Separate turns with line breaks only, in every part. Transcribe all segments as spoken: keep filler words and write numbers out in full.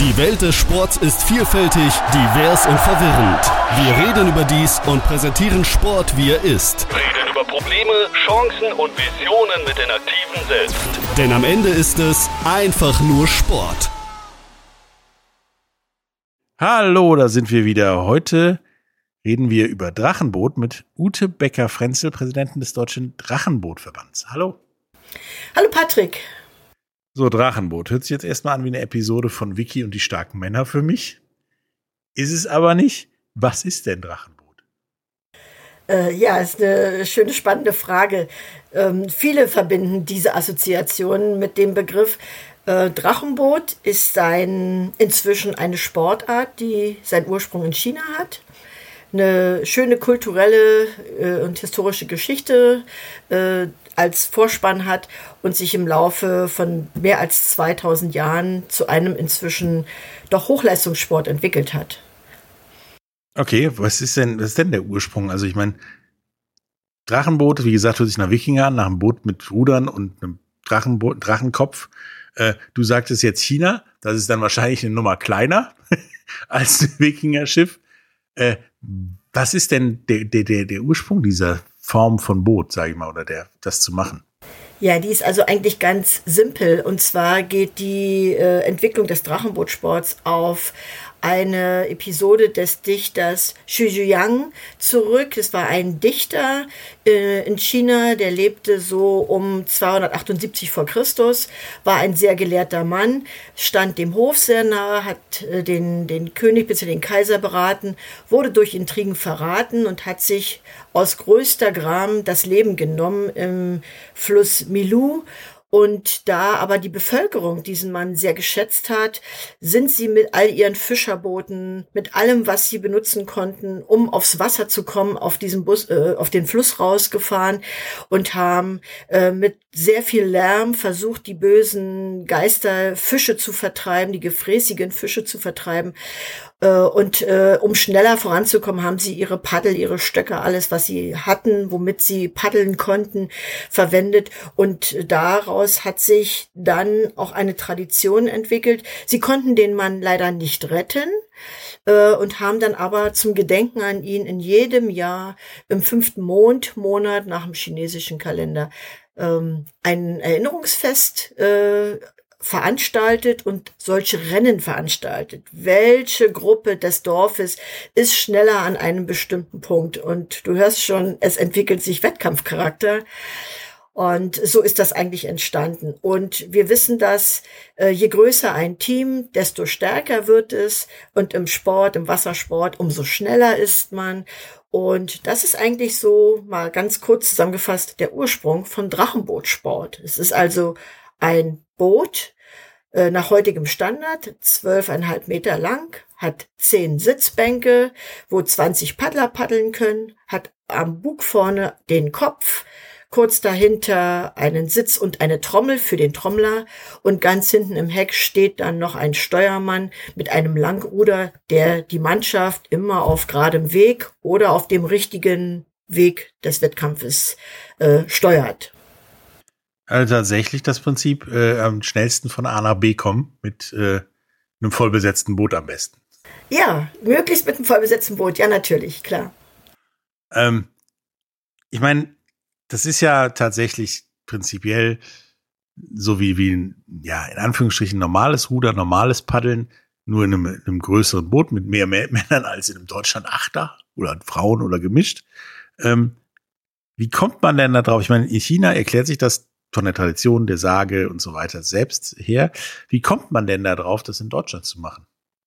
Die Welt des Sports ist vielfältig, divers und verwirrend. Wir reden über dies und präsentieren Sport, wie er ist.
Reden über Probleme, Chancen und Visionen mit den Aktiven selbst.
Denn am Ende ist es einfach nur Sport.
Hallo, da sind wir wieder. Heute reden wir über Drachenboot mit Ute Becker-Frenzel, Präsidentin des Deutschen Drachenbootverbands. Hallo.
Hallo Patrick.
So, Drachenboot. Hört sich jetzt erstmal an wie eine Episode von Vicky und die starken Männer für mich. Ist es aber nicht. Was ist denn Drachenboot?
Äh, ja, ist eine schöne, spannende Frage. Ähm, viele verbinden diese Assoziationen mit dem Begriff. Äh, Drachenboot ist ein, inzwischen eine Sportart, die seinen Ursprung in China hat. Eine schöne kulturelle äh, und historische Geschichte äh, als Vorspann hat und sich im Laufe von mehr als zweitausend Jahren zu einem inzwischen doch Hochleistungssport entwickelt hat.
Okay, was ist denn, was ist denn der Ursprung? Also ich meine, Drachenboot, wie gesagt, hört sich nach Wikinger an, nach einem Boot mit Rudern und einem Drachenboot, Drachenkopf. Äh, du sagtest jetzt China, das ist dann wahrscheinlich eine Nummer kleiner als ein Wikinger-Schiff. Äh, was ist denn der, der, der, der Ursprung dieser Form von Boot, sage ich mal, oder der, das zu machen?
Ja, die ist also eigentlich ganz simpel. Und zwar geht die äh, Entwicklung des Drachenbootsports auf eine Episode des Dichters Xu Zhuang zurück. Es war ein Dichter äh, in China, der lebte so um zweihundertachtundsiebzig vor Christus, war ein sehr gelehrter Mann, stand dem Hof sehr nahe, hat äh, den, den König bzw. den Kaiser beraten, wurde durch Intrigen verraten und hat sich aus größter Gram das Leben genommen im Fluss Milu. Und da aber die Bevölkerung diesen Mann sehr geschätzt hat, sind sie mit all ihren Fischerbooten, mit allem, was sie benutzen konnten, um aufs Wasser zu kommen, auf diesen Bus, äh, auf den Fluss rausgefahren und haben äh, mit sehr viel Lärm versucht, die bösen Geister, Fische zu vertreiben, die gefräßigen Fische zu vertreiben. Und äh, um schneller voranzukommen, haben sie ihre Paddel, ihre Stöcke, alles, was sie hatten, womit sie paddeln konnten, verwendet. Und daraus hat sich dann auch eine Tradition entwickelt. Sie konnten den Mann leider nicht retten äh, und haben dann aber zum Gedenken an ihn in jedem Jahr im fünften Mondmonat nach dem chinesischen Kalender ähm, ein Erinnerungsfest äh, veranstaltet und solche Rennen veranstaltet. Welche Gruppe des Dorfes ist schneller an einem bestimmten Punkt? Und du hörst schon, es entwickelt sich Wettkampfcharakter. Und so ist das eigentlich entstanden. Und wir wissen, dass äh, je größer ein Team, desto stärker wird es. Und im Sport, im Wassersport, umso schneller ist man. Und das ist eigentlich so, mal ganz kurz zusammengefasst, der Ursprung von Drachenbootsport. Es ist also ein Boot äh, nach heutigem Standard, zwölfeinhalb Meter lang, hat zehn Sitzbänke, wo zwanzig Paddler paddeln können, hat am Bug vorne den Kopf, kurz dahinter einen Sitz und eine Trommel für den Trommler und ganz hinten im Heck steht dann noch ein Steuermann mit einem Langruder, der die Mannschaft immer auf geradem Weg oder auf dem richtigen Weg des Wettkampfes äh, steuert.
Also tatsächlich das Prinzip, äh, am schnellsten von A nach B kommen mit äh, einem vollbesetzten Boot am besten.
Ja, möglichst mit einem vollbesetzten Boot, ja natürlich, klar.
Ähm, ich meine, das ist ja tatsächlich prinzipiell so wie, wie ein, ja, in Anführungsstrichen normales Ruder, normales Paddeln, nur in einem, in einem größeren Boot mit mehr Männern als in einem Deutschland Achter oder Frauen oder gemischt. Ähm, wie kommt man denn da drauf? Ich meine, in China erklärt sich das von der Tradition, der Sage und so weiter selbst her. Wie kommt man denn da drauf, das in Deutschland zu machen?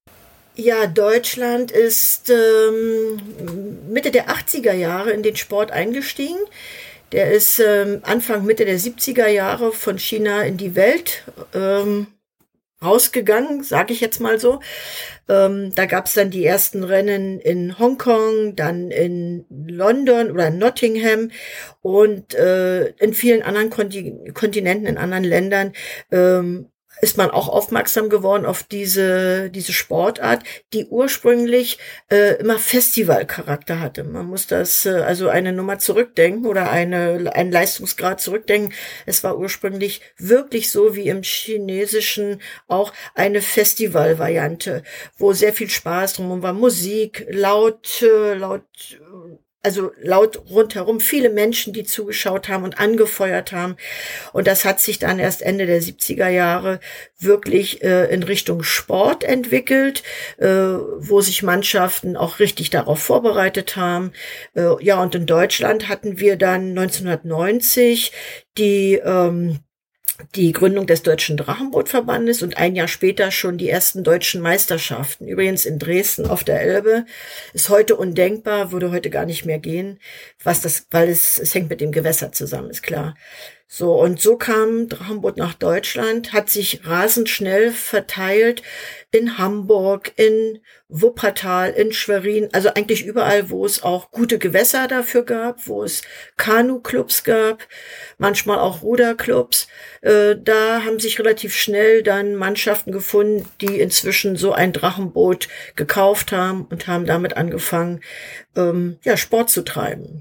Ja, Deutschland ist ähm, Mitte der achtziger Jahre in den Sport eingestiegen. Der ist ähm, Anfang, Mitte der siebziger Jahre von China in die Welt ähm, rausgegangen, sage ich jetzt mal so. Ähm, da gab es dann die ersten Rennen in Hongkong, dann in London oder in Nottingham und äh, in vielen anderen Konti- Kontinenten, in anderen Ländern ähm, ist man auch aufmerksam geworden auf diese diese Sportart, die ursprünglich äh, immer Festivalcharakter hatte. Man muss das äh, also eine Nummer zurückdenken oder eine einen Leistungsgrad zurückdenken. Es war ursprünglich wirklich so wie im Chinesischen auch eine Festivalvariante, wo sehr viel Spaß drum war, Musik, laut äh, laut Also laut rundherum, viele Menschen, die zugeschaut haben und angefeuert haben. Und das hat sich dann erst Ende der siebziger Jahre wirklich äh, in Richtung Sport entwickelt, äh, wo sich Mannschaften auch richtig darauf vorbereitet haben. Äh, ja, und in Deutschland hatten wir dann neunzehnhundertneunzig die ähm, die Gründung des Deutschen Drachenbootverbandes und ein Jahr später schon die ersten deutschen Meisterschaften. Übrigens in Dresden auf der Elbe. Ist heute undenkbar, würde heute gar nicht mehr gehen, was das, weil es, es hängt mit dem Gewässer zusammen, ist klar. So, und so kam Drachenboot nach Deutschland, hat sich rasend schnell verteilt in Hamburg, in Wuppertal, in Schwerin, also eigentlich überall, wo es auch gute Gewässer dafür gab, wo es Kanu-Clubs gab, manchmal auch Ruderclubs. Äh, da haben sich relativ schnell dann Mannschaften gefunden, die inzwischen so ein Drachenboot gekauft haben und haben damit angefangen, ähm, ja, Sport zu treiben.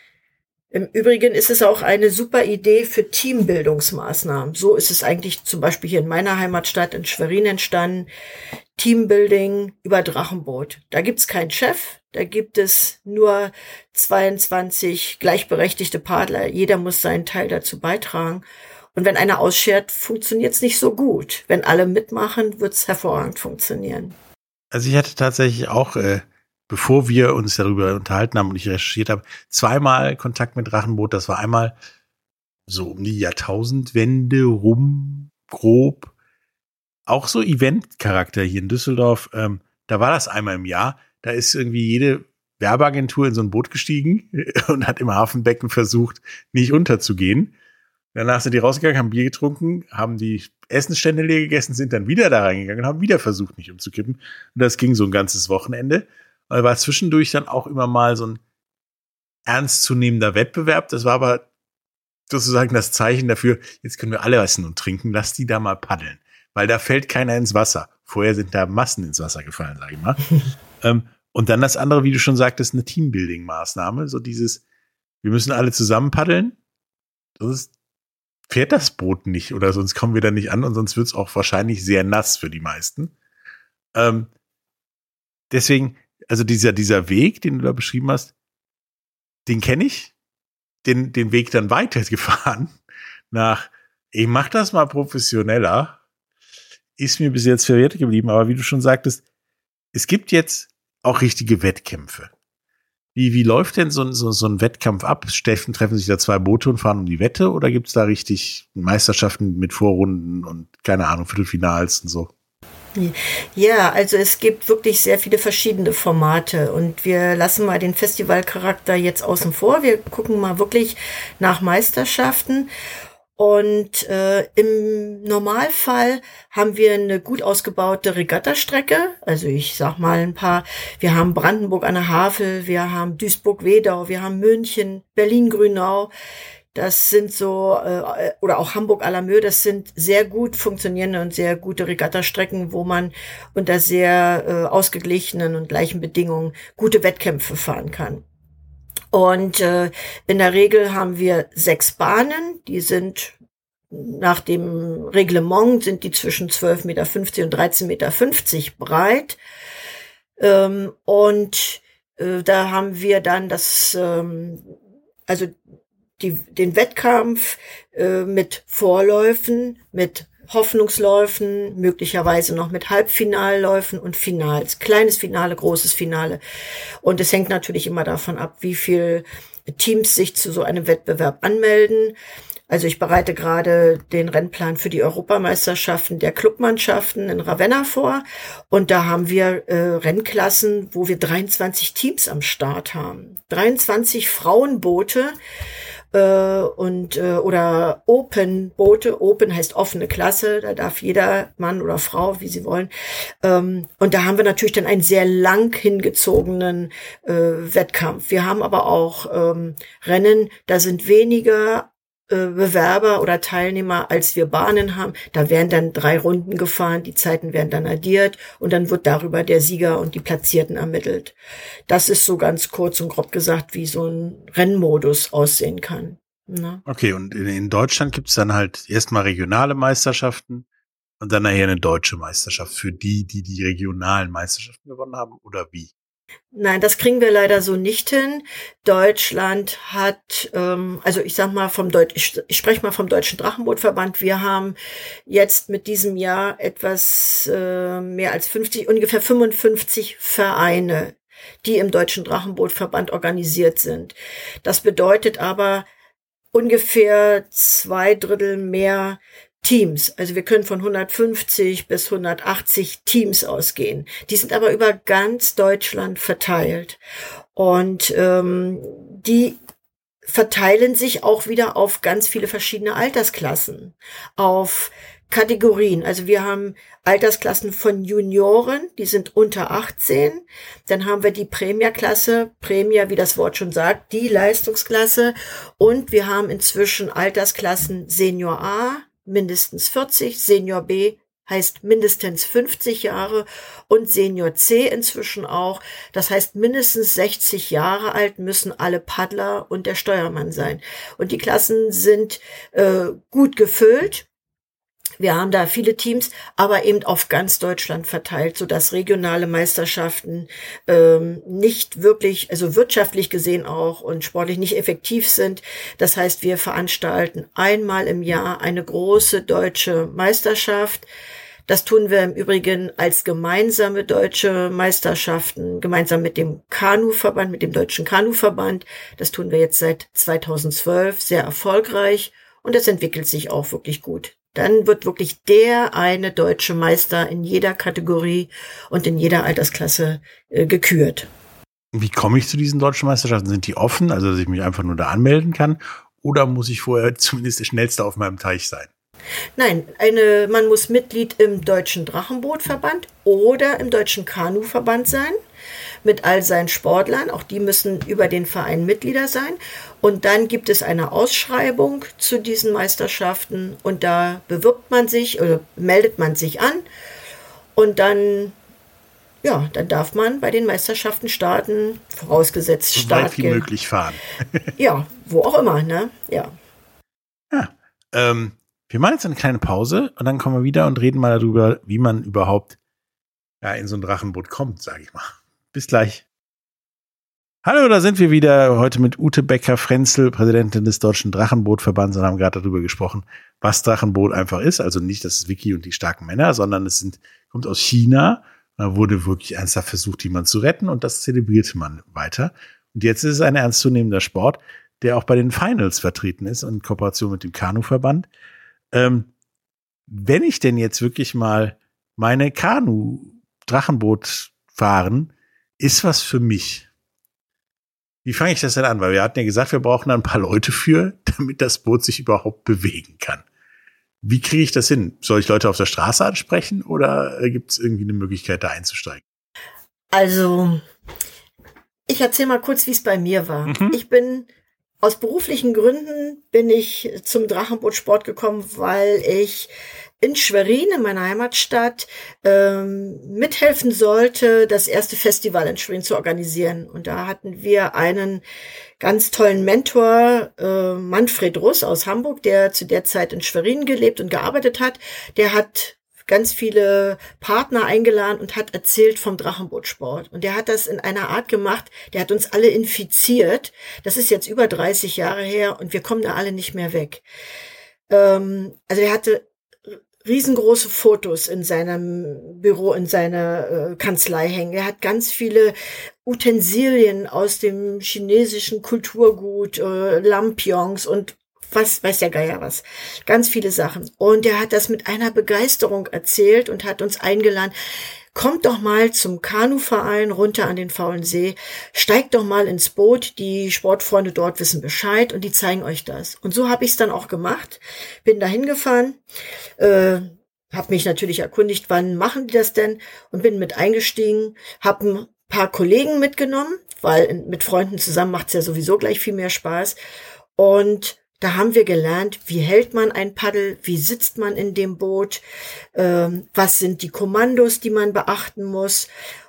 Im Übrigen ist es auch eine super Idee für Teambildungsmaßnahmen. So ist es eigentlich zum Beispiel hier in meiner Heimatstadt in Schwerin entstanden. Teambuilding über Drachenboot. Da gibt's keinen Chef, da gibt es nur zweiundzwanzig gleichberechtigte Paddler. Jeder muss seinen Teil dazu beitragen. Und wenn einer ausschert, funktioniert's nicht so gut. Wenn alle mitmachen, wird's hervorragend funktionieren.
Also ich hatte tatsächlich auch äh bevor wir uns darüber unterhalten haben und ich recherchiert habe, zweimal Kontakt mit Drachenboot. Das war einmal so um die Jahrtausendwende rum, grob. Auch so Eventcharakter hier in Düsseldorf. Ähm, da war das einmal im Jahr. Da ist irgendwie jede Werbeagentur in so ein Boot gestiegen und hat im Hafenbecken versucht, nicht unterzugehen. Danach sind die rausgegangen, haben Bier getrunken, haben die Essensstände leer gegessen, sind dann wieder da reingegangen und haben wieder versucht, nicht umzukippen. Und das ging so ein ganzes Wochenende. Weil war zwischendurch dann auch immer mal so ein ernstzunehmender Wettbewerb. Das war aber sozusagen das Zeichen dafür, jetzt können wir alle essen und trinken, lass die da mal paddeln. Weil da fällt keiner ins Wasser. Vorher sind da Massen ins Wasser gefallen, sag ich mal. ähm, und dann das andere, wie du schon sagtest, eine Teambuilding-Maßnahme. So dieses, wir müssen alle zusammen paddeln. Sonst fährt das Boot nicht oder sonst kommen wir da nicht an und sonst wird's auch wahrscheinlich sehr nass für die meisten. Ähm, deswegen, also dieser, dieser Weg, den du da beschrieben hast, den kenne ich, den, den Weg dann weitergefahren nach, ich mach das mal professioneller, ist mir bis jetzt verwehrt geblieben, aber wie du schon sagtest, es gibt jetzt auch richtige Wettkämpfe. Wie, wie läuft denn so, so, so ein Wettkampf ab? Steffen, treffen sich da zwei Boote und fahren um die Wette oder gibt's da richtig Meisterschaften mit Vorrunden und keine Ahnung, Viertelfinals und so?
Ja, also es gibt wirklich sehr viele verschiedene Formate und wir lassen mal den Festivalcharakter jetzt außen vor. Wir gucken mal wirklich nach Meisterschaften und äh, im Normalfall haben wir eine gut ausgebaute Regattastrecke. Also ich sag mal ein paar, wir haben Brandenburg an der Havel, wir haben Duisburg-Wedau, wir haben München, Berlin-Grünau. Das sind so, äh, oder auch Hamburg-Alamö, das sind sehr gut funktionierende und sehr gute Regattastrecken, wo man unter sehr äh, ausgeglichenen und gleichen Bedingungen gute Wettkämpfe fahren kann. Und äh, in der Regel haben wir sechs Bahnen, die sind nach dem Reglement sind die zwischen zwölf Meter fünfzig und dreizehn Meter fünfzig breit. Ähm, und äh, da haben wir dann das, ähm, also Die, den Wettkampf äh, mit Vorläufen, mit Hoffnungsläufen, möglicherweise noch mit Halbfinalläufen und Finals. Kleines Finale, großes Finale. Und es hängt natürlich immer davon ab, wie viel Teams sich zu so einem Wettbewerb anmelden. Also ich bereite gerade den Rennplan für die Europameisterschaften der Clubmannschaften in Ravenna vor. Und da haben wir äh, Rennklassen, wo wir dreiundzwanzig Teams am Start haben. dreiundzwanzig Frauenboote. Und äh, oder Open-Boote. Open heißt offene Klasse, da darf jeder Mann oder Frau, wie sie wollen. Ähm, und da haben wir natürlich dann einen sehr lang hingezogenen äh, Wettkampf. Wir haben aber auch ähm, Rennen, da sind weniger Bewerber oder Teilnehmer, als wir Bahnen haben. Da werden dann drei Runden gefahren, die Zeiten werden dann addiert und dann wird darüber der Sieger und die Platzierten ermittelt. Das ist so ganz kurz und grob gesagt, wie so ein Rennmodus aussehen kann. Na?
Okay, und in, in Deutschland gibt es dann halt erstmal regionale Meisterschaften und dann nachher eine deutsche Meisterschaft für die, die die regionalen Meisterschaften gewonnen haben, oder wie?
Nein, das kriegen wir leider so nicht hin. Deutschland hat, ähm, also ich sag mal vom Deut ich, ich spreche mal vom Deutschen Drachenbootverband. Wir haben jetzt mit diesem Jahr etwas äh, mehr als fünfzig, ungefähr fünfundfünfzig Vereine, die im Deutschen Drachenbootverband organisiert sind. Das bedeutet aber ungefähr zwei Drittel mehr Teams. Also wir können von hundertfünfzig bis hundertachtzig Teams ausgehen. Die sind aber über ganz Deutschland verteilt. Und ähm, die verteilen sich auch wieder auf ganz viele verschiedene Altersklassen, auf Kategorien. Also wir haben Altersklassen von Junioren, die sind unter achtzehn. Dann haben wir die Premierklasse, Premier, wie das Wort schon sagt, die Leistungsklasse. Und wir haben inzwischen Altersklassen Senior A, mindestens vierzig, Senior B heißt mindestens fünfzig Jahre und Senior C inzwischen auch. Das heißt, mindestens sechzig Jahre alt müssen alle Paddler und der Steuermann sein. Und die Klassen sind äh, gut gefüllt. Wir haben da viele Teams, aber eben auf ganz Deutschland verteilt, sodass regionale Meisterschaften ähm, nicht wirklich, also wirtschaftlich gesehen auch und sportlich nicht effektiv sind. Das heißt, wir veranstalten einmal im Jahr eine große deutsche Meisterschaft. Das tun wir im Übrigen als gemeinsame deutsche Meisterschaften, gemeinsam mit dem Kanuverband, mit dem Deutschen Kanuverband. Das tun wir jetzt seit zweitausendzwölf sehr erfolgreich und es entwickelt sich auch wirklich gut. Dann wird wirklich der eine deutsche Meister in jeder Kategorie und in jeder Altersklasse äh, gekürt.
Wie komme ich zu diesen deutschen Meisterschaften? Sind die offen, also dass ich mich einfach nur da anmelden kann? Oder muss ich vorher zumindest der Schnellste auf meinem Teich sein?
Nein, eine, man muss Mitglied im Deutschen Drachenbootverband oder im Deutschen Kanuverband sein, mit all seinen Sportlern. Auch die müssen über den Verein Mitglieder sein. Und dann gibt es eine Ausschreibung zu diesen Meisterschaften und da bewirbt man sich oder meldet man sich an und dann, ja, dann darf man bei den Meisterschaften starten, vorausgesetzt
so weit
Startgeld.
wie möglich fahren.
Ja, wo auch immer, ne? Ja.
Ja, ähm, wir machen jetzt eine kleine Pause und dann kommen wir wieder und reden mal darüber, wie man überhaupt ja, in so ein Drachenboot kommt, sage ich mal. Bis gleich. Hallo, da sind wir wieder heute mit Ute Becker-Frenzel, Präsidentin des Deutschen Drachenbootverbands, und haben gerade darüber gesprochen, was Drachenboot einfach ist. Also nicht das Wiki und die starken Männer, sondern es sind, kommt aus China. Da wurde wirklich ernsthaft versucht, jemanden zu retten und das zelebrierte man weiter. Und jetzt ist es ein ernstzunehmender Sport, der auch bei den Finals vertreten ist in Kooperation mit dem Kanuverband. Ähm, wenn ich denn jetzt wirklich mal meine Kanu-Drachenboot fahren, ist was für mich. Wie fange ich das denn an? Weil wir hatten ja gesagt, wir brauchen da ein paar Leute für, damit das Boot sich überhaupt bewegen kann. Wie kriege ich das hin? Soll ich Leute auf der Straße ansprechen oder gibt es irgendwie eine Möglichkeit, da einzusteigen?
Also, ich erzähle mal kurz, wie es bei mir war. Mhm. Ich bin aus beruflichen Gründen bin ich zum Drachenbootsport gekommen, weil ich in Schwerin, in meiner Heimatstadt, ähm, mithelfen sollte, das erste Festival in Schwerin zu organisieren. Und da hatten wir einen ganz tollen Mentor, äh, Manfred Russ aus Hamburg, der zu der Zeit in Schwerin gelebt und gearbeitet hat. Der hat ganz viele Partner eingeladen und hat erzählt vom Drachenbootsport. Und der hat das in einer Art gemacht, der hat uns alle infiziert. Das ist jetzt über dreißig Jahre her und wir kommen da alle nicht mehr weg. Ähm, also er hatte riesengroße Fotos in seinem Büro, in seiner äh, Kanzlei hängen. Er hat ganz viele Utensilien aus dem chinesischen Kulturgut, äh, Lampions und was, weiß der Geier was. Ganz viele Sachen. Und er hat das mit einer Begeisterung erzählt und hat uns eingeladen, kommt doch mal zum Kanuverein runter an den Faulen See, steigt doch mal ins Boot, die Sportfreunde dort wissen Bescheid und die zeigen euch das. Und so habe ich es dann auch gemacht, bin da hingefahren, äh, habe mich natürlich erkundigt, wann machen die das denn und bin mit eingestiegen, habe ein paar Kollegen mitgenommen, weil mit Freunden zusammen macht es ja sowieso gleich viel mehr Spaß und Da haben wir gelernt, wie hält man ein Paddel, wie sitzt man in dem Boot, ähm, was sind die Kommandos, die man beachten muss.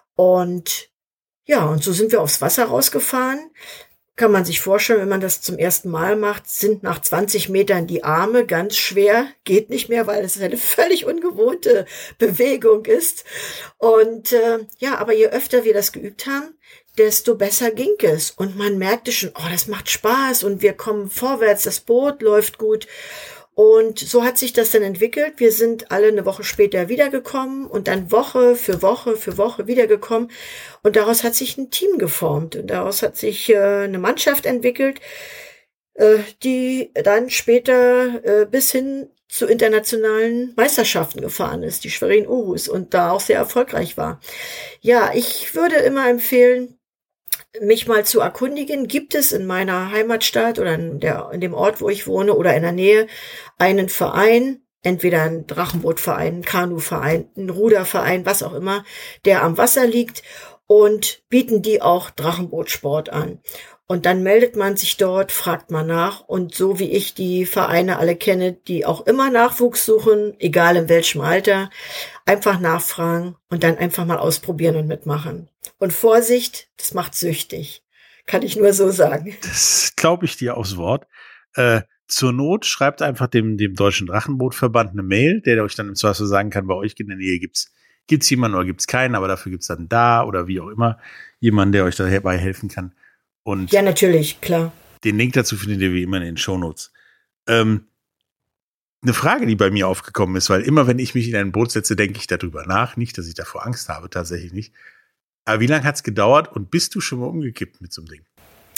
Und ja, und so sind wir aufs Wasser rausgefahren. Kann man sich vorstellen, wenn man das zum ersten Mal macht, sind nach zwanzig Metern die Arme ganz schwer, geht nicht mehr, weil es eine völlig ungewohnte Bewegung ist. Und äh, ja, aber je öfter wir das geübt haben, desto besser ging es. Und man merkte schon, oh, das macht Spaß und wir kommen vorwärts, das Boot läuft gut. Und so hat sich das dann entwickelt. Wir sind alle eine Woche später wiedergekommen und dann Woche für Woche für Woche wiedergekommen. Und daraus hat sich ein Team geformt. Und daraus hat sich äh, eine Mannschaft entwickelt, äh, die dann später äh, bis hin zu internationalen Meisterschaften gefahren ist, die Schwerin Urus, und da auch sehr erfolgreich war. Ja, ich würde immer empfehlen, mich mal zu erkundigen, gibt es in meiner Heimatstadt oder in, der, in dem Ort, wo ich wohne oder in der Nähe einen Verein, entweder ein Drachenbootverein, ein Kanuverein, ein Ruderverein, was auch immer, der am Wasser liegt, und bieten die auch Drachenbootsport an. Und dann meldet man sich dort, fragt man nach, und so wie ich die Vereine alle kenne, die auch immer Nachwuchs suchen, egal in welchem Alter, einfach nachfragen und dann einfach mal ausprobieren und mitmachen. Und Vorsicht, das macht süchtig. Kann ich nur so sagen.
Das glaube ich dir aufs Wort. Äh, zur Not schreibt einfach dem, dem Deutschen Drachenbootverband eine Mail, der euch dann im Zweifel sagen kann, bei euch in der Nähe gibt's gibt's jemanden oder gibt's keinen, aber dafür gibt's dann da oder wie auch immer jemanden, der euch dabei helfen kann. Und
ja, natürlich, klar.
Den Link dazu findet ihr wie immer in den Shownotes. Ähm, eine Frage, die bei mir aufgekommen ist, weil immer, wenn ich mich in ein Boot setze, denke ich darüber nach. Nicht, dass ich davor Angst habe, tatsächlich nicht. Aber wie lange hat's gedauert und bist du schon mal umgekippt mit so einem Ding?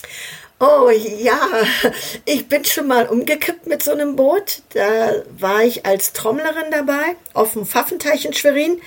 Oh ja, ich bin schon mal umgekippt mit so einem Boot. Da war ich als Trommlerin dabei auf dem Pfaffenteich in Schwerin.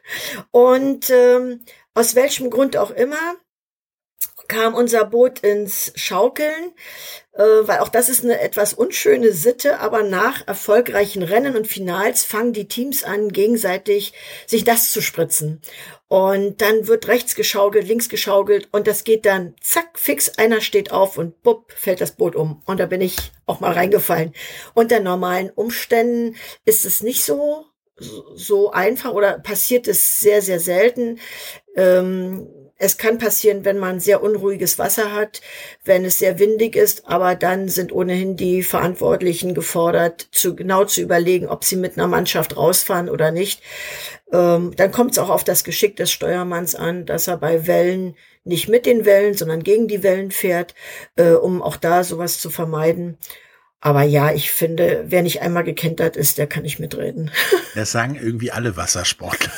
Und ähm, aus welchem Grund auch immer kam unser Boot ins Schaukeln, äh, weil auch das ist eine etwas unschöne Sitte, aber nach erfolgreichen Rennen und Finals fangen die Teams an, gegenseitig sich das zu spritzen. Und dann wird rechts geschaukelt, links geschaukelt und das geht dann zack, fix, einer steht auf und bupp, fällt das Boot um. Und da bin ich auch mal reingefallen. Unter normalen Umständen ist es nicht so, so einfach oder passiert es sehr, sehr selten. Ähm, Es kann passieren, wenn man sehr unruhiges Wasser hat, wenn es sehr windig ist, aber dann sind ohnehin die Verantwortlichen gefordert, zu, genau zu überlegen, ob sie mit einer Mannschaft rausfahren oder nicht. Ähm, dann kommt es auch auf das Geschick des Steuermanns an, dass er bei Wellen nicht mit den Wellen, sondern gegen die Wellen fährt, äh, um auch da sowas zu vermeiden. Aber ja, ich finde, wer nicht einmal gekentert ist, der kann nicht mitreden.
Das sagen irgendwie alle Wassersportler.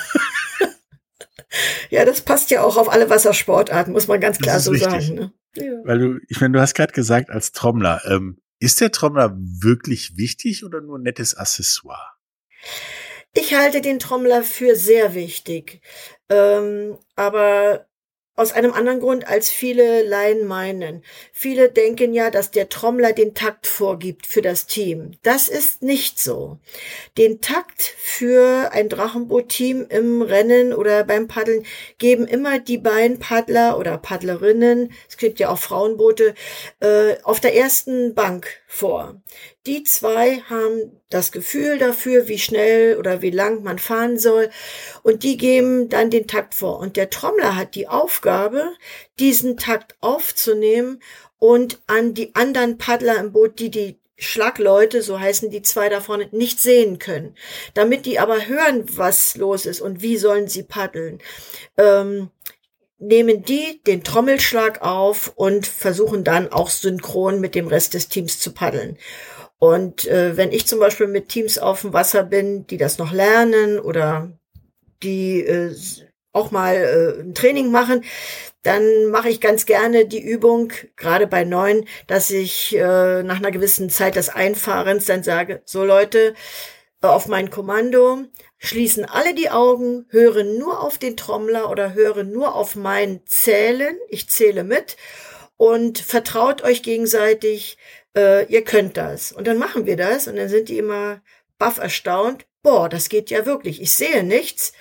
Ja, das passt ja auch auf alle Wassersportarten, muss man ganz klar
Das ist
so
richtig.
sagen. Ne? Ja.
Weil du, ich meine, du hast gerade gesagt, als Trommler, ähm, ist der Trommler wirklich wichtig oder nur ein nettes Accessoire?
Ich halte den Trommler für sehr wichtig, ähm, aber aus einem anderen Grund, als viele Laien meinen. Viele denken ja, dass der Trommler den Takt vorgibt für das Team. Das ist nicht so. Den Takt für ein Drachenboot-Team im Rennen oder beim Paddeln geben immer die beiden Paddler oder Paddlerinnen, es gibt ja auch Frauenboote, äh, auf der ersten Bank vor. Die zwei haben das Gefühl dafür, wie schnell oder wie lang man fahren soll, und die geben dann den Takt vor. Und der Trommler hat die Aufgabe, diesen Takt aufzunehmen und an die anderen Paddler im Boot, die die Schlagleute, so heißen die zwei da vorne, nicht sehen können. Damit die aber hören, was los ist und wie sollen sie paddeln, ähm, nehmen die den Trommelschlag auf und versuchen dann auch synchron mit dem Rest des Teams zu paddeln. Und äh, wenn ich zum Beispiel mit Teams auf dem Wasser bin, die das noch lernen oder die äh, auch mal äh, ein Training machen, dann mache ich ganz gerne die Übung, gerade bei Neuen, dass ich äh, nach einer gewissen Zeit des Einfahrens dann sage, so Leute, äh, auf mein Kommando, schließen alle die Augen, hören nur auf den Trommler oder hören nur auf mein Zählen, ich zähle mit, und vertraut euch gegenseitig, äh, ihr könnt das. Und dann machen wir das und dann sind die immer baff erstaunt, boah, das geht ja wirklich, ich sehe nichts,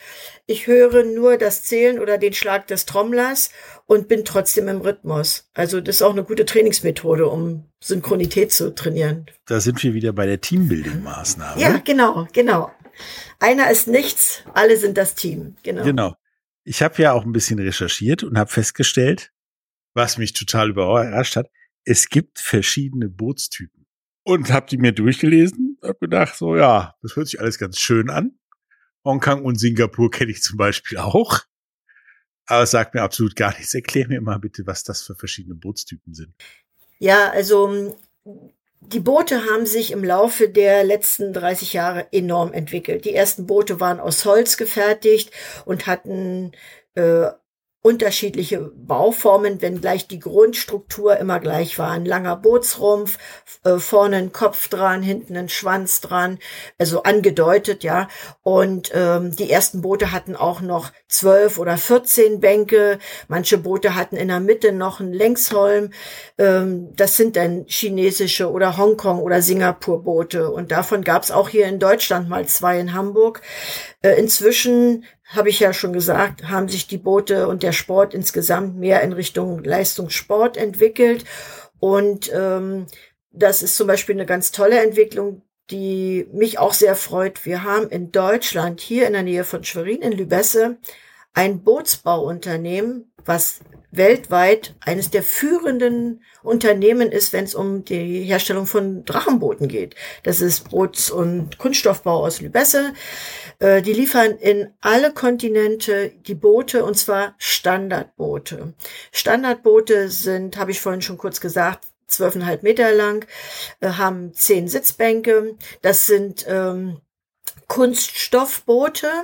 Ich höre nur das Zählen oder den Schlag des Trommlers und bin trotzdem im Rhythmus. Also das ist auch eine gute Trainingsmethode, um Synchronität zu trainieren.
Da sind wir wieder bei der Teambuilding-Maßnahme.
Ja, genau, genau. Einer ist nichts, alle sind das Team. Genau.
Genau. Ich habe ja auch ein bisschen recherchiert und habe festgestellt, was mich total überrascht hat, es gibt verschiedene Bootstypen. Und habe die mir durchgelesen, habe gedacht, so ja, das hört sich alles ganz schön an. Hongkong und Singapur kenne ich zum Beispiel auch. Aber es sagt mir absolut gar nichts. Erklär mir mal bitte, was das für verschiedene Bootstypen sind.
Ja, also die Boote haben sich im Laufe der letzten dreißig Jahre enorm entwickelt. Die ersten Boote waren aus Holz gefertigt und hatten äh, unterschiedliche Bauformen, wenngleich die Grundstruktur immer gleich war. Ein langer Bootsrumpf, äh, vorne ein Kopf dran, hinten ein Schwanz dran, also angedeutet, ja. Und ähm, die ersten Boote hatten auch noch zwölf oder vierzehn Bänke. Manche Boote hatten in der Mitte noch einen Längsholm. Ähm, das sind dann chinesische oder Hongkong- oder Singapur-Boote. Und davon gab es auch hier in Deutschland mal zwei in Hamburg. Äh, inzwischen habe ich ja schon gesagt, haben sich die Boote und der Sport insgesamt mehr in Richtung Leistungssport entwickelt. Und ähm, das ist zum Beispiel eine ganz tolle Entwicklung, die mich auch sehr freut. Wir haben in Deutschland, hier in der Nähe von Schwerin in Lübesse, ein Bootsbauunternehmen, was weltweit eines der führenden Unternehmen ist, wenn es um die Herstellung von Drachenbooten geht. Das ist Boots- und Kunststoffbau aus Lübesse. Äh, die liefern in alle Kontinente die Boote, und zwar Standardboote. Standardboote sind, habe ich vorhin schon kurz gesagt, zwölfeinhalb Meter lang, äh, haben zehn Sitzbänke. Das sind ähm, Kunststoffboote.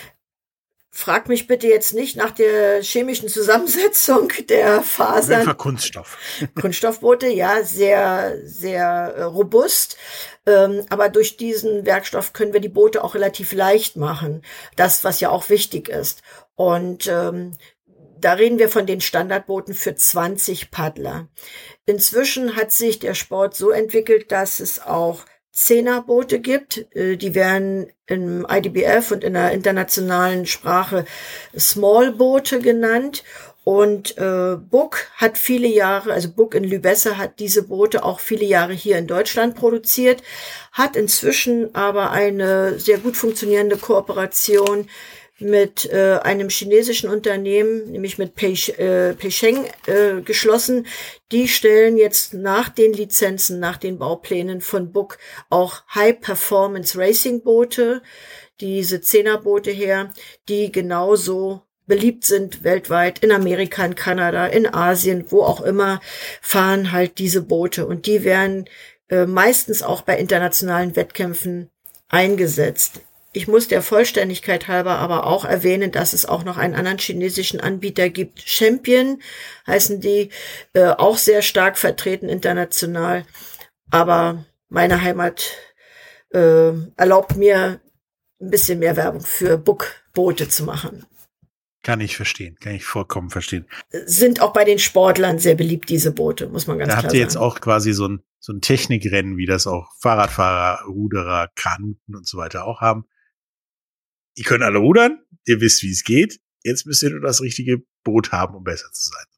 Frag mich bitte jetzt nicht nach der chemischen Zusammensetzung der Fasern.
Einfach Kunststoff.
Kunststoffboote, ja, sehr, sehr äh, robust. Ähm, aber durch diesen Werkstoff können wir die Boote auch relativ leicht machen. Das, was ja auch wichtig ist. Und ähm, da reden wir von den Standardbooten für zwanzig Paddler. Inzwischen hat sich der Sport so entwickelt, dass es auch Zehnerboote gibt, die werden im I D B F und in der internationalen Sprache Smallboote genannt. Und äh, Buck hat viele Jahre, also Buck in Lübesse hat diese Boote auch viele Jahre hier in Deutschland produziert, hat inzwischen aber eine sehr gut funktionierende Kooperation mit äh, einem chinesischen Unternehmen, nämlich mit Pei, äh, Peicheng, äh, geschlossen. Die stellen jetzt nach den Lizenzen, nach den Bauplänen von Buck auch High-Performance-Racing-Boote, diese Zehnerboote her, die genauso beliebt sind weltweit, in Amerika, in Kanada, in Asien, wo auch immer, fahren halt diese Boote. Und die werden äh, meistens auch bei internationalen Wettkämpfen eingesetzt. Ich muss der Vollständigkeit halber aber auch erwähnen, dass es auch noch einen anderen chinesischen Anbieter gibt. Champion heißen die, äh, auch sehr stark vertreten international. Aber meine Heimat äh, erlaubt mir ein bisschen mehr Werbung für Buck-Boote zu machen.
Kann ich verstehen, kann ich vollkommen verstehen.
Sind auch bei den Sportlern sehr beliebt, diese Boote, muss man ganz klar sagen.
Da habt ihr jetzt auch quasi so ein, so ein Technikrennen, wie das auch Fahrradfahrer, Ruderer, Kanuten und so weiter auch haben. Ihr könnt alle rudern, ihr wisst, wie es geht. Jetzt müsst ihr nur das richtige Boot haben, um besser zu sein.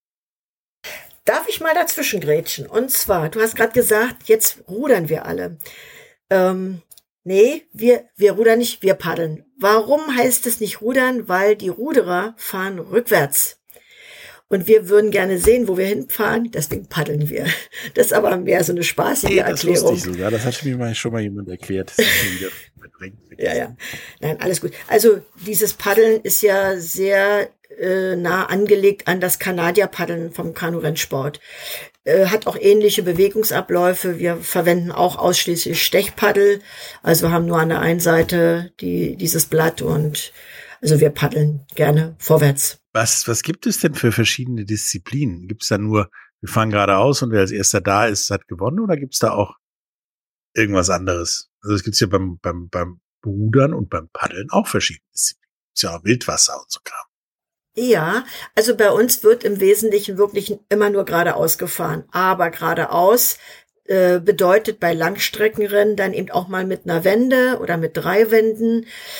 Darf ich mal dazwischen grätschen? Und zwar, du hast gerade gesagt, jetzt rudern wir alle. Ähm, nee, wir, wir rudern nicht, wir paddeln. Warum heißt es nicht rudern? Weil die Ruderer fahren rückwärts. Und wir würden gerne sehen, wo wir hinfahren, deswegen paddeln wir. Das ist aber mehr so eine spaßige
nee, das
Erklärung.
Das sogar, das hat mir schon mal jemand erklärt. Das ist wieder
ja, ja. Nein, alles gut. Also dieses Paddeln ist ja sehr äh, nah angelegt an das Kanadier-Paddeln vom Kanu-Rennsport. Äh, hat auch ähnliche Bewegungsabläufe. Wir verwenden auch ausschließlich Stechpaddel. Also haben nur an der einen Seite die, dieses Blatt und also wir paddeln gerne vorwärts.
Was, was gibt es denn für verschiedene Disziplinen? Gibt es da nur, wir fahren geradeaus und wer als erster da ist, hat gewonnen, oder gibt es da auch irgendwas anderes? Also es gibt ja beim, beim, beim Rudern und beim Paddeln auch verschiedene Disziplinen. Ist ja auch Wildwasser und so Kram.
Ja, also bei uns wird im Wesentlichen wirklich immer nur geradeaus gefahren. Aber geradeaus äh, bedeutet bei Langstreckenrennen dann eben auch mal mit einer Wende oder mit drei Wänden.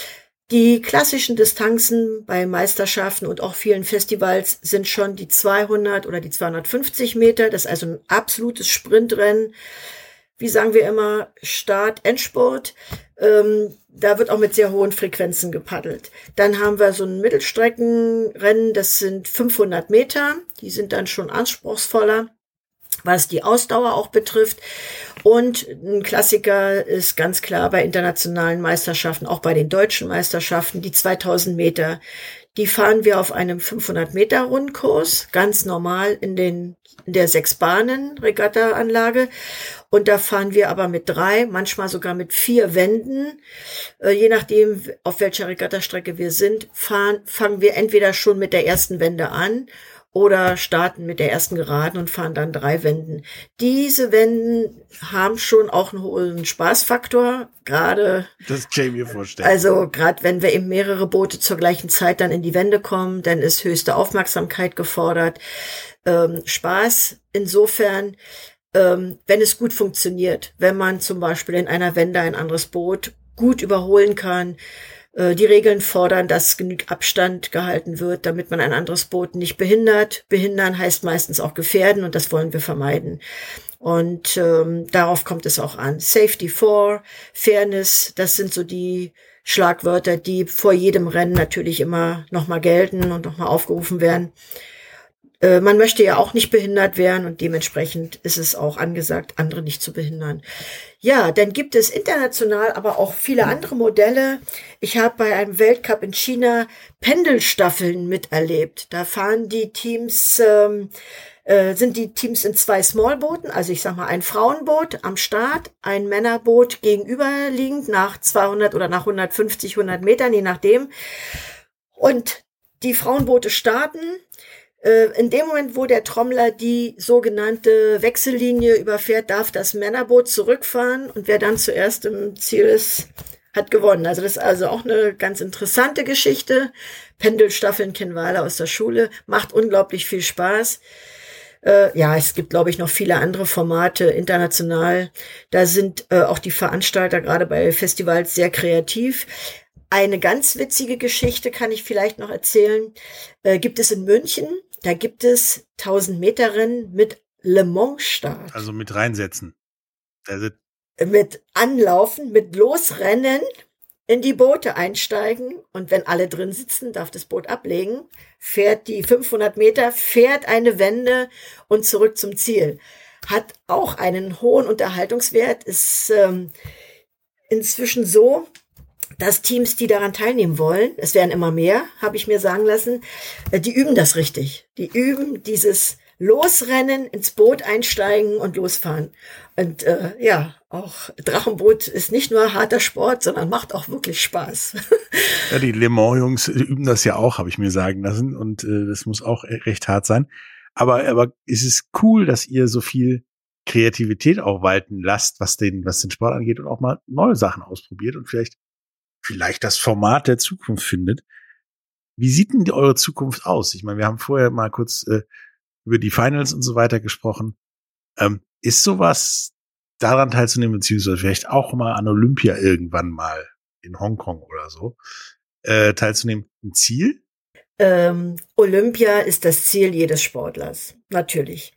Die klassischen Distanzen bei Meisterschaften und auch vielen Festivals sind schon die zweihundert oder die zweihundertfünfzig Meter. Das ist also ein absolutes Sprintrennen. Wie sagen wir immer, Start, Endspurt. Ähm, da wird auch mit sehr hohen Frequenzen gepaddelt. Dann haben wir so ein Mittelstreckenrennen, das sind fünfhundert Meter. Die sind dann schon anspruchsvoller, was die Ausdauer auch betrifft. Und ein Klassiker ist ganz klar bei internationalen Meisterschaften, auch bei den deutschen Meisterschaften, die zweitausend Meter. Die fahren wir auf einem fünfhundert Meter Rundkurs, ganz normal in den in der Sechs-Bahnen-Regatta-Anlage. Und da fahren wir aber mit drei, manchmal sogar mit vier Wänden. Äh, je nachdem, auf welcher Regattastrecke wir sind, fahren, fangen wir entweder schon mit der ersten Wende an oder starten mit der ersten Geraden und fahren dann drei Wenden. Diese Wenden haben schon auch einen hohen Spaßfaktor, gerade.
Das kann ich mir vorstellen.
Also gerade wenn wir eben mehrere Boote zur gleichen Zeit dann in die Wende kommen, dann ist höchste Aufmerksamkeit gefordert. Ähm, Spaß insofern, ähm, wenn es gut funktioniert, wenn man zum Beispiel in einer Wende ein anderes Boot gut überholen kann. Die Regeln fordern, dass genügend Abstand gehalten wird, damit man ein anderes Boot nicht behindert. Behindern heißt meistens auch gefährden und das wollen wir vermeiden. Und ähm, darauf kommt es auch an. Safety for, Fairness, das sind so die Schlagwörter, die vor jedem Rennen natürlich immer nochmal gelten und nochmal aufgerufen werden. Äh, man möchte ja auch nicht behindert werden und dementsprechend ist es auch angesagt, andere nicht zu behindern. Ja, dann gibt es international aber auch viele andere Modelle. Ich habe bei einem Weltcup in China Pendelstaffeln miterlebt. Da fahren die Teams, ähm, äh, sind die Teams in zwei Smallbooten, also ich sag mal ein Frauenboot am Start, ein Männerboot gegenüberliegend nach zweihundert oder nach hundertfünfzig, hundert Metern, je nachdem. Und die Frauenboote starten. In dem Moment, wo der Trommler die sogenannte Wechsellinie überfährt, darf das Männerboot zurückfahren und wer dann zuerst im Ziel ist, hat gewonnen. Also das ist also auch eine ganz interessante Geschichte. Pendelstaffeln kennen wir alle aus der Schule, macht unglaublich viel Spaß. Äh, ja, es gibt, glaube ich, noch viele andere Formate international. Da sind äh, auch die Veranstalter gerade bei Festivals sehr kreativ. Eine ganz witzige Geschichte kann ich vielleicht noch erzählen. Äh, gibt es in München. Da gibt es tausend Meter Rennen mit Le Mans Start.
Also mit reinsetzen. Also
mit Anlaufen, mit Losrennen, in die Boote einsteigen und wenn alle drin sitzen, darf das Boot ablegen, fährt die fünfhundert Meter, fährt eine Wende und zurück zum Ziel. Hat auch einen hohen Unterhaltungswert, ist ähm, inzwischen so, dass Teams, die daran teilnehmen wollen, es werden immer mehr, habe ich mir sagen lassen, die üben das richtig. Die üben dieses Losrennen, ins Boot einsteigen und losfahren. Und äh, ja, auch Drachenboot ist nicht nur harter Sport, sondern macht auch wirklich Spaß.
Ja, die Le Mans-Jungs üben das ja auch, habe ich mir sagen lassen. Und äh, das muss auch recht hart sein. Aber, aber es ist cool, dass ihr so viel Kreativität auch walten lasst, was den, was den Sport angeht und auch mal neue Sachen ausprobiert und vielleicht vielleicht das Format der Zukunft findet. Wie sieht denn die, eure Zukunft aus? Ich meine, wir haben vorher mal kurz äh, über die Finals und so weiter gesprochen. Ähm, ist sowas daran teilzunehmen, beziehungsweise vielleicht auch mal an Olympia irgendwann mal in Hongkong oder so äh, teilzunehmen, ein Ziel?
Ähm, Olympia ist das Ziel jedes Sportlers, natürlich.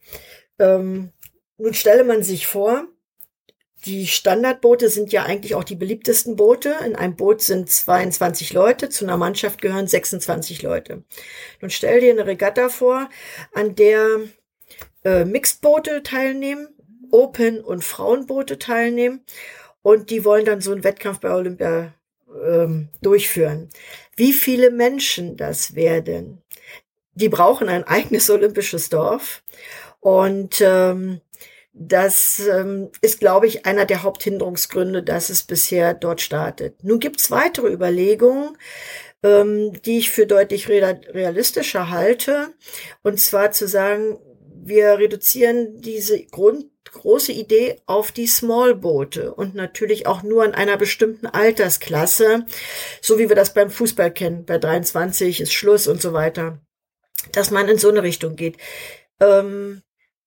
Ähm, nun stelle man sich vor, die Standardboote sind ja eigentlich auch die beliebtesten Boote. In einem Boot sind zweiundzwanzig Leute, zu einer Mannschaft gehören sechsundzwanzig Leute. Nun stell dir eine Regatta vor, an der äh, Mixed-Boote teilnehmen, Open- und Frauenboote teilnehmen und die wollen dann so einen Wettkampf bei Olympia ähm, durchführen. Wie viele Menschen das werden? Die brauchen ein eigenes olympisches Dorf und ähm, Das ähm, ist, glaube ich, einer der Haupthinderungsgründe, dass es bisher dort startet. Nun gibt's weitere Überlegungen, ähm, die ich für deutlich realistischer halte. Und zwar zu sagen, wir reduzieren diese Grund, große Idee auf die Smallboote und natürlich auch nur in einer bestimmten Altersklasse, so wie wir das beim Fußball kennen. Bei dreiundzwanzig ist Schluss und so weiter. Dass man in so eine Richtung geht. Ähm,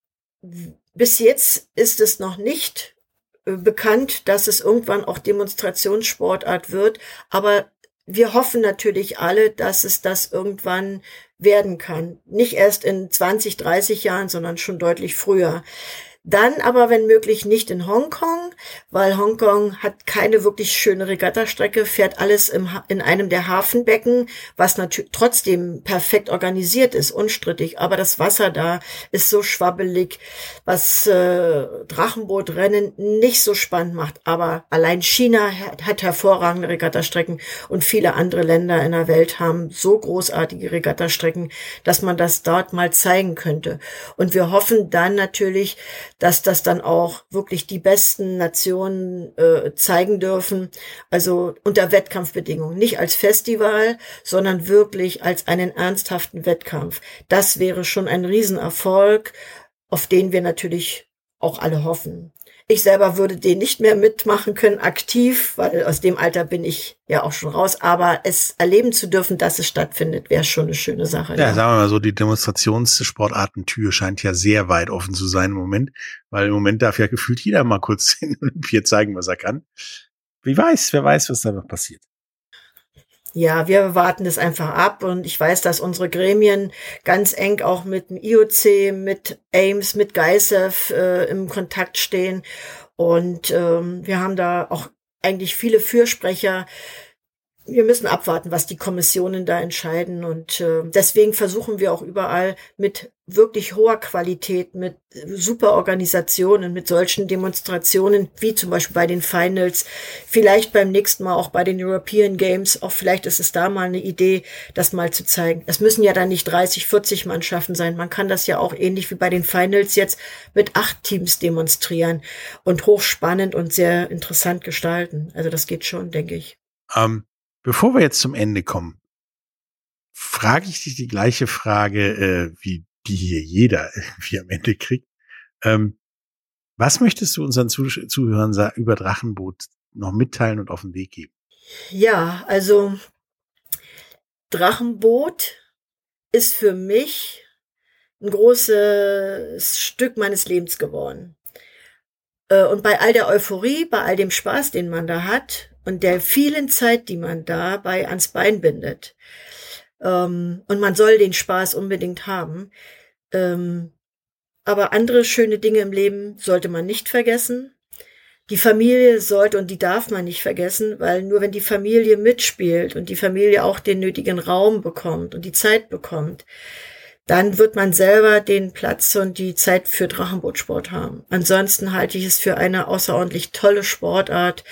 Bis jetzt ist es noch nicht äh, bekannt, dass es irgendwann auch Demonstrationssportart wird, aber wir hoffen natürlich alle, dass es das irgendwann werden kann. Nicht erst in zwanzig, dreißig Jahren, sondern schon deutlich früher. Dann aber, wenn möglich, nicht in Hongkong, weil Hongkong hat keine wirklich schöne Regattastrecke, fährt alles im, in einem der Hafenbecken, was natürlich trotzdem perfekt organisiert ist, unstrittig. Aber das Wasser da ist so schwabbelig, was äh, Drachenbootrennen nicht so spannend macht. Aber allein China hat, hat hervorragende Regattastrecken und viele andere Länder in der Welt haben so großartige Regattastrecken, dass man das dort mal zeigen könnte. Und wir hoffen dann natürlich, dass das dann auch wirklich die besten Nationen äh, zeigen dürfen, also unter Wettkampfbedingungen, nicht als Festival, sondern wirklich als einen ernsthaften Wettkampf. Das wäre schon ein Riesenerfolg, auf den wir natürlich auch alle hoffen. Ich selber würde den nicht mehr mitmachen können, aktiv, weil aus dem Alter bin ich ja auch schon raus. Aber es erleben zu dürfen, dass es stattfindet, wäre schon eine schöne Sache.
Ja, ja, sagen wir mal so, die Demonstrationssportartentür scheint ja sehr weit offen zu sein im Moment, weil im Moment darf ja gefühlt jeder mal kurz in Olympia zeigen, was er kann. Wie weiß, wer weiß, was da noch passiert.
Ja, wir warten das einfach ab und ich weiß, dass unsere Gremien ganz eng auch mit dem I O C, mit A I M S, mit G A I S E F äh, im Kontakt stehen und ähm, wir haben da auch eigentlich viele Fürsprecher. Wir müssen abwarten, was die Kommissionen da entscheiden und äh, deswegen versuchen wir auch überall mit wirklich hoher Qualität, mit super Organisationen, mit solchen Demonstrationen, wie zum Beispiel bei den Finals, vielleicht beim nächsten Mal auch bei den European Games, auch vielleicht ist es da mal eine Idee, das mal zu zeigen. Es müssen ja dann nicht dreißig, vierzig Mannschaften sein. Man kann das ja auch ähnlich wie bei den Finals jetzt mit acht Teams demonstrieren und hochspannend und sehr interessant gestalten. Also das geht schon, denke ich.
Um Bevor wir jetzt zum Ende kommen, frage ich dich die gleiche Frage, äh, wie die hier jeder wie am Ende kriegt. Ähm, was möchtest du unseren Zuh- Zuhörern über Drachenboot noch mitteilen und auf den Weg geben?
Ja, also Drachenboot ist für mich ein großes Stück meines Lebens geworden. Äh, und bei all der Euphorie, bei all dem Spaß, den man da hat, und der vielen Zeit, die man dabei ans Bein bindet. Ähm, und man soll den Spaß unbedingt haben. Ähm, aber andere schöne Dinge im Leben sollte man nicht vergessen. Die Familie sollte und die darf man nicht vergessen, weil nur wenn die Familie mitspielt und die Familie auch den nötigen Raum bekommt und die Zeit bekommt, dann wird man selber den Platz und die Zeit für Drachenbootsport haben. Ansonsten halte ich es für eine außerordentlich tolle Sportart,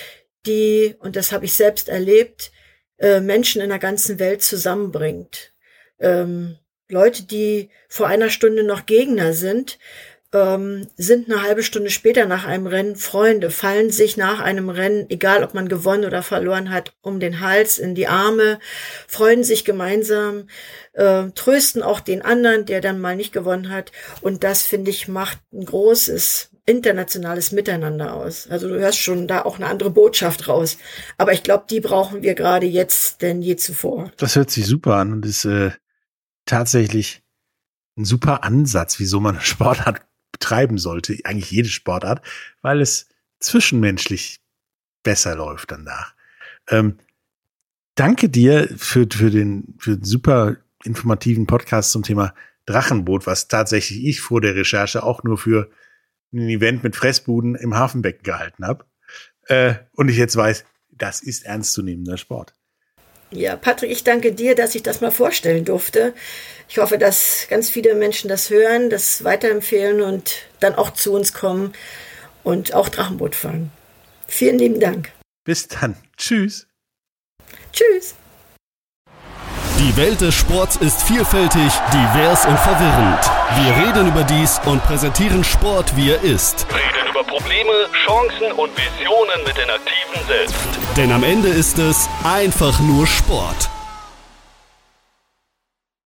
die, und das habe ich selbst erlebt, äh, Menschen in der ganzen Welt zusammenbringt. Ähm, Leute, die vor einer Stunde noch Gegner sind, ähm, sind eine halbe Stunde später nach einem Rennen Freunde, fallen sich nach einem Rennen, egal ob man gewonnen oder verloren hat, um den Hals, in die Arme, freuen sich gemeinsam, äh, trösten auch den anderen, der dann mal nicht gewonnen hat. Und das, finde ich, macht ein großes internationales Miteinander aus. Also du hörst schon da auch eine andere Botschaft raus. Aber ich glaube, die brauchen wir gerade jetzt denn je zuvor.
Das hört sich super an und ist äh, tatsächlich ein super Ansatz, wieso man Sportart betreiben sollte. Eigentlich jede Sportart, weil es zwischenmenschlich besser läuft danach. Ähm, danke dir für, für, den, für den super informativen Podcast zum Thema Drachenboot, was tatsächlich ich vor der Recherche auch nur für ein Event mit Fressbuden im Hafenbecken gehalten habe. Äh, und ich jetzt weiß, das ist ernstzunehmender Sport.
Ja, Patrick, ich danke dir, dass ich das mal vorstellen durfte. Ich hoffe, dass ganz viele Menschen das hören, das weiterempfehlen und dann auch zu uns kommen und auch Drachenboot fahren. Vielen lieben Dank.
Bis dann. Tschüss.
Tschüss.
Die Welt des Sports ist vielfältig, divers und verwirrend. Wir reden über dies und präsentieren Sport, wie er ist.
Reden über Probleme, Chancen und Visionen mit den Aktiven selbst.
Denn am Ende ist es einfach nur Sport.